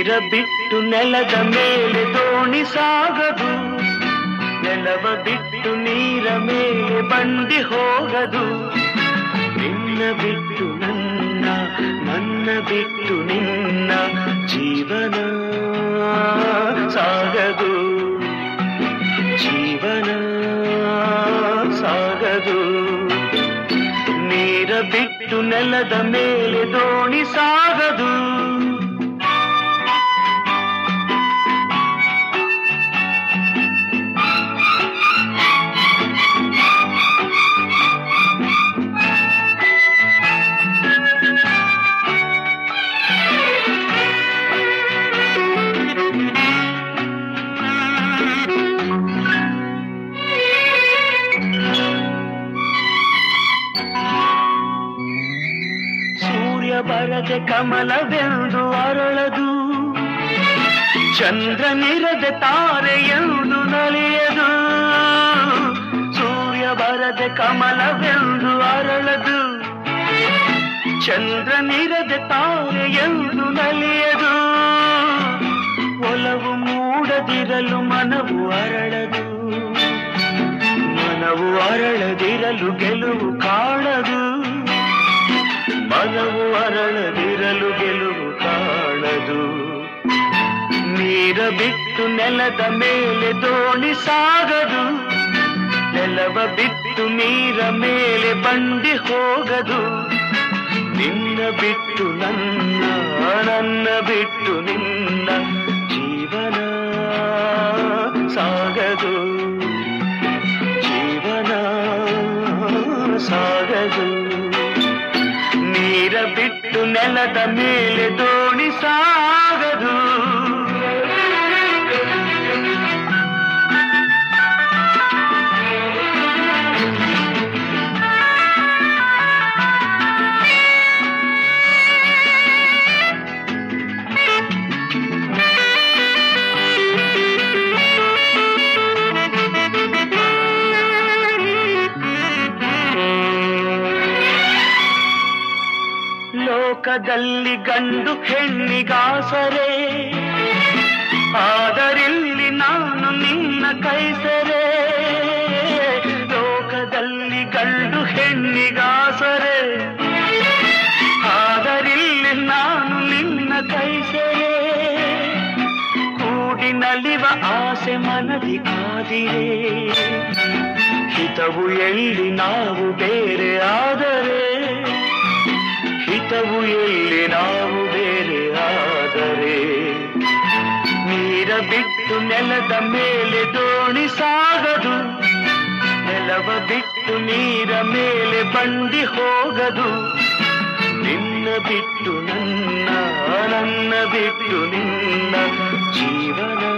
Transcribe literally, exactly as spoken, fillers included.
ನೀರ ಬಿಟ್ಟು ನೆಲದ ಮೇಲೆ ದೋಣಿ ಸಾಗದು, ನೆಲವ ಬಿಟ್ಟು ನೀರ ಮೇಲೆ ಬಂಡಿ ಹೋಗದು. ನಿನ್ನ ಬಿಟ್ಟು ನನ್ನ, ನನ್ನ ಬಿಟ್ಟು ನಿನ್ನ ಜೀವನ ಸಾಗದು, ಜೀವನ ಸಾಗದು. ನೀರ ಬಿಟ್ಟು ನೆಲದ ಮೇಲೆ ದೋಣಿ ಸಾಗದು. ಬರದೆ ಕಮಲವೆಂದು ಅರಳದು, ಚಂದ್ರನಿರದೆ ತಾರೆಯೆಂದು ನಲಿಯದು. ಸೂರ್ಯ ಬರದೆ ಕಮಲವೆಂದು ಅರಳದು, ಚಂದ್ರನಿರದೆ ತಾರೆಯೆಂದು ನಲಿಯದು. ಒಲವು ಮೂಡದಿರಲು ಮನವು ಅರಳದು, ಮನವು ಅರಳದಿರಲು ಗೆಲುವು ಕಾಣದು. ಮನವು ಅರಳದಿರಲು ಗೆಲುವು ಕಾಣದು. ನೀರ ಬಿಟ್ಟು ನೆಲದ ಮೇಲೆ ದೋಣಿ ಸಾಗದು, ನೆಲವ ಬಿಟ್ಟು ನೀರ ಮೇಲೆ ಬಂಡಿ ಹೋಗದು. ನಿನ್ನ ಬಿಟ್ಟು ನನ್ನ, ನನ್ನ ಬಿಟ್ಟು ನಿನ್ನ ಜೀವನ ಸಾಗದು, ಜೀವನ ಸಾಗದು. ನೀರ ಬಿಟ್ಟು ನೆಲದ ಮೇಲೆ ದೋಣಿ ಸಾಗದು. ಲೋಕದಲ್ಲಿ ಗಂಡು ಹೆಣ್ಣಿಗಾಸರೆ, ಆದರಿಲ್ಲಿ ನಾನು ನಿನ್ನ ಕೈಸರೆ. ಲೋಕದಲ್ಲಿ ಗಂಡು ಹೆಣ್ಣಿಗಾಸರೆ, ಆದರಿಲ್ಲಿ ನಾನು ನಿನ್ನ ಕೈಸರೆ. ಕೂಡಿ ನಲಿವ ಆಸೆ ಮನದಿ ಕಾದಿರೆ, ಹಿತವು ಎಲ್ಲಿ ನಾವು ಬೇರೆ ಆದರೆ, ಹಿತವು ಎಲ್ಲಿ ನಾವು ಬೇರೆ ಆದರೆ. ನೀರ ಬಿಟ್ಟು ನೆಲದ ಮೇಲೆ ದೋಣಿ ಸಾಗದು, ನೆಲವ ಬಿಟ್ಟು ನೀರ ಮೇಲೆ ಬಂಡಿ ಹೋಗದು. ನಿನ್ನ ಬಿಟ್ಟು ನನ್ನ, ನನ್ನ ಬಿಟ್ಟು ನಿನ್ನ ಜೀವನ